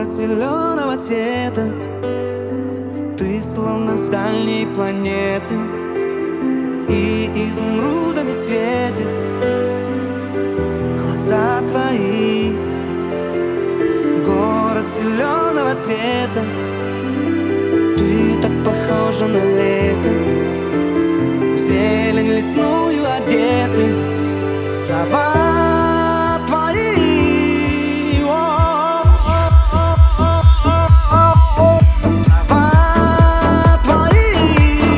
Город зеленого цвета, ты словно с дальней планеты, и изумрудами светит глаза твои. Город зеленого цвета, ты так похожа на лето, в зелень лесную одеты слова твои. Слова твои.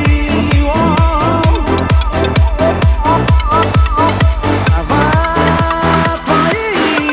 Слова твои.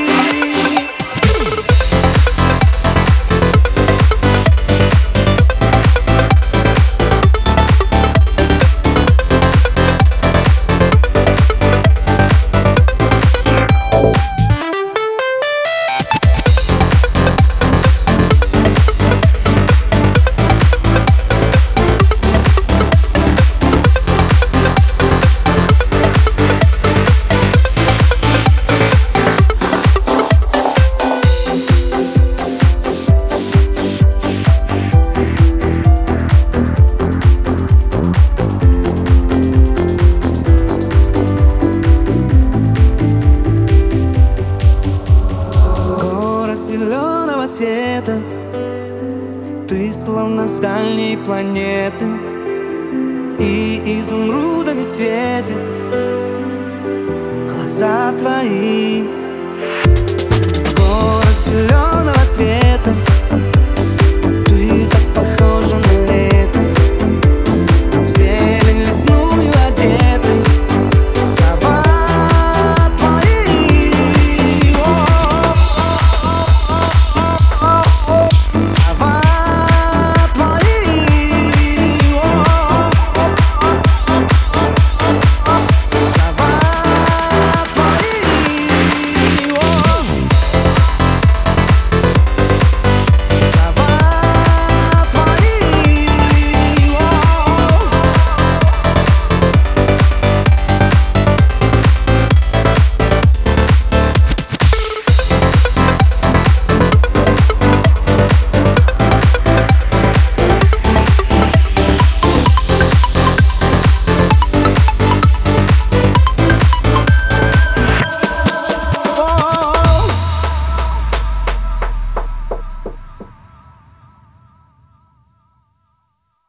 Зеленого цвета, ты словно с дальней планеты, и изумрудами светит глаза твои.